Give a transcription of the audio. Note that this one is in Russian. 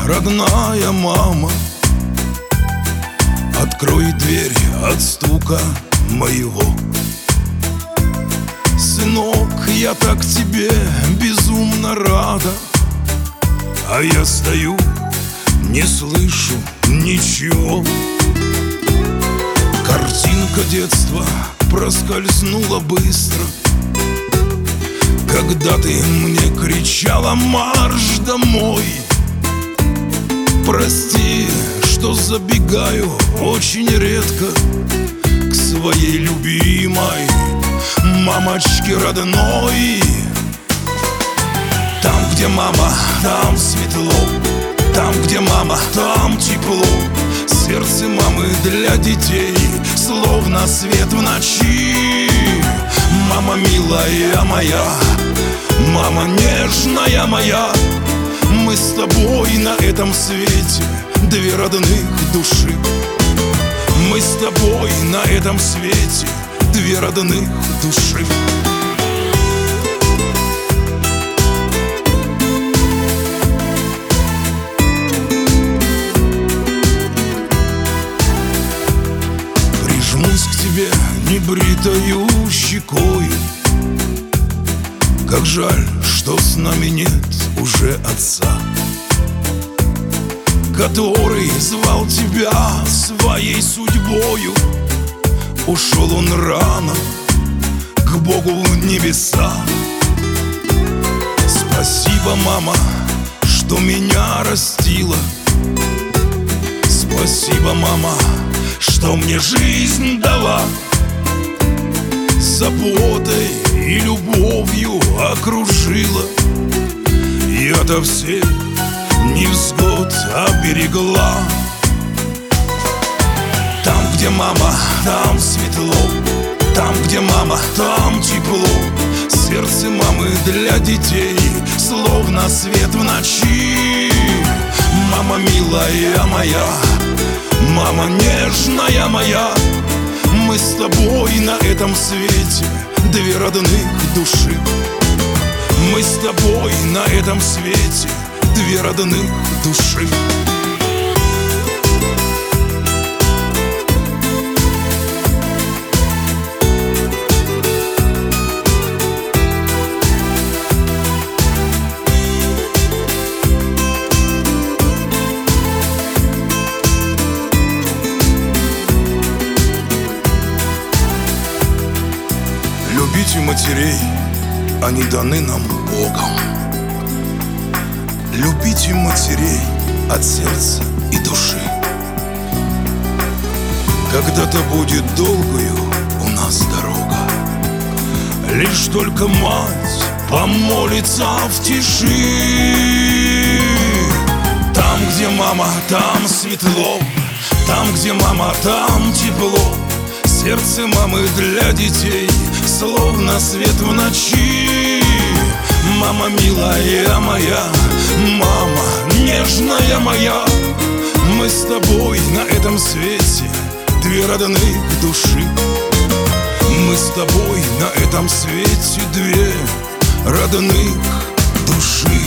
родная мама, открой дверь от стука моего. Сынок, я так тебе безумно рада, а я стою, не слышу ничего. Картинка детства проскользнула быстро, когда ты мне кричала: марш домой. Прости, что забегаю очень редко к своей любимой мамочке родной. Там, где мама, там светло, там, где мама, там тепло. Сердце мамы для детей словно свет в ночи. Мама милая моя, мама нежная моя, мы с тобой на этом свете две родных души. Мы с тобой на этом свете две родных души. Прижмусь к тебе небритою щекой. Как жаль, что с нами нет уже отца, который звал тебя своей судьбою. Ушел он рано к Богу в небеса. Спасибо, мама, что меня растила. Спасибо, мама, что мне жизнь дала. Заботой и любовью окружила, и ото всех невзгод оберегла. Там, где мама, там светло, там, где мама, там тепло. Сердце мамы для детей словно свет в ночи. Мама милая моя, мама нежная моя, мы с тобой на этом свете две родных души. Мы с тобой на этом свете две родных души. Любите матерей, они даны нам Богом. Любите матерей от сердца и души. Когда-то будет долгою у нас дорога, лишь только мать помолится в тиши. Там, где мама, там светло, там, где мама, там тепло. Сердце мамы для детей словно свет в ночи. Мама милая моя, мама нежная моя, мы с тобой на этом свете две родных души. Мы с тобой на этом свете две родных души.